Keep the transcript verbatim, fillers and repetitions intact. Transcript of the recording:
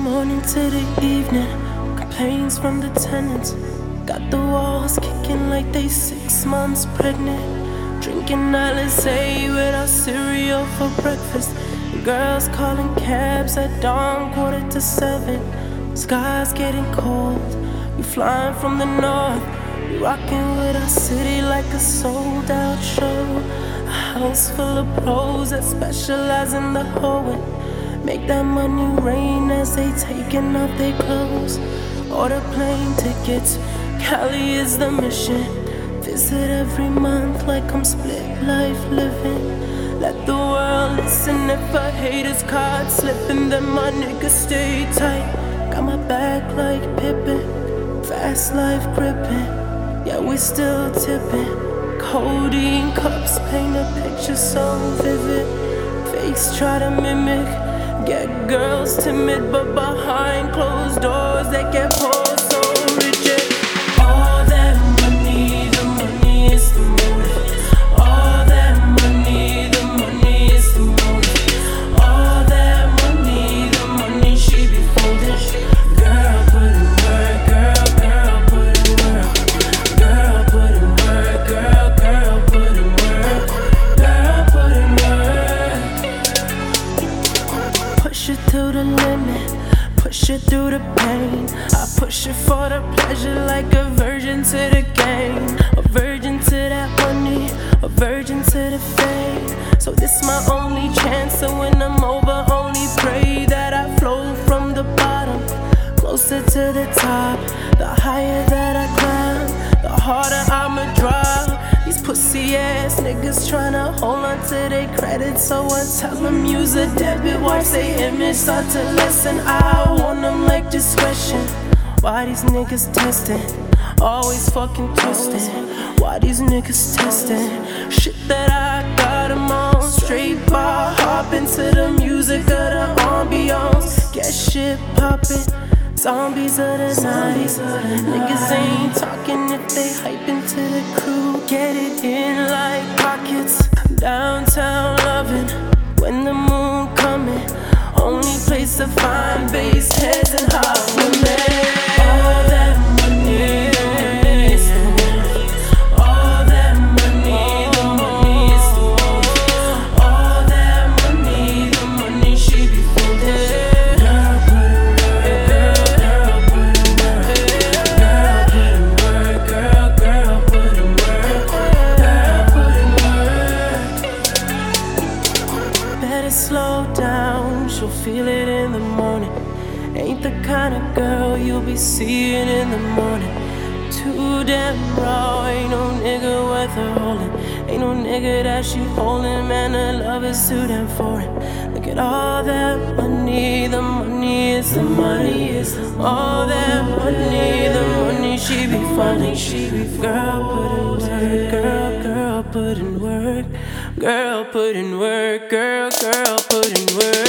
morning to the evening, complaints from the tenants. Got the walls kicking like they six months pregnant. Drinking Alizé without cereal for breakfast. Girls calling cabs at dawn, quarter to seven. Sky's getting cold, we flying from the north. We rocking with our city like a sold out show. A house full of pros that specialize in the hoeing. Make that money rain as they taking off their clothes. Order plane tickets, Cali is the mission. Visit every month like I'm split life living. Let the world listen if a hater's card slipping, then my niggas stay tight. Got my back like Pippin, fast life gripping. Yeah, we still tipping. Codeine cups paint a picture so vivid. Fakes try to mimic, get girls timid, but behind closed doors they get pulled so rigid. All that money, the money is the motive. All that money, the money is the motive. All that money, the money she be folding. Girl, put in work, girl, girl, put in work. Girl, put in work, girl, girl, put in work. Girl, put in work. Push it to the limit, push it through the pain. I push it for the pleasure like a virgin to the game. A virgin to that money, a virgin to the fame. So this my only chance, so when I'm over, only pray that I flow from the bottom closer to the top. The higher that I climb, the harder I'ma drop. These pussy ass niggas tryna hold on to their credit, so I tell them use a debit. Watch they image start to lessen. I want them like discretion. Why these niggas testing? Always fucking twisting. Why these niggas testing? Shit that I got them on. Straight bar hopping to the music of the ambiance. Get shit poppin'. Zombies of the night. Niggas ain't talking if they hyping to the crew. Get it in like pockets. Downtown loving when the moon coming. Only place to find bass heads and hot women. All that money, the money is the motive. All that money, the money is the motive. All that money, the money she be folding. Girl, put in work, girl, girl, put in work. Girl, put in work, girl, girl, put in work. Girl, put in work. Better slow down, she'll feel it in the morning. Ain't the kind of girl you'll be seeing in the morning. Too damn raw, ain't no nigga worth her holding. Ain't no nigga that she holding, man, her love is too damn foreign. Look at all that money, the money is the money. All that money, the money she be funding. Girl, put in work, girl, girl, put in work. Girl, put in work, girl, girl, put in work.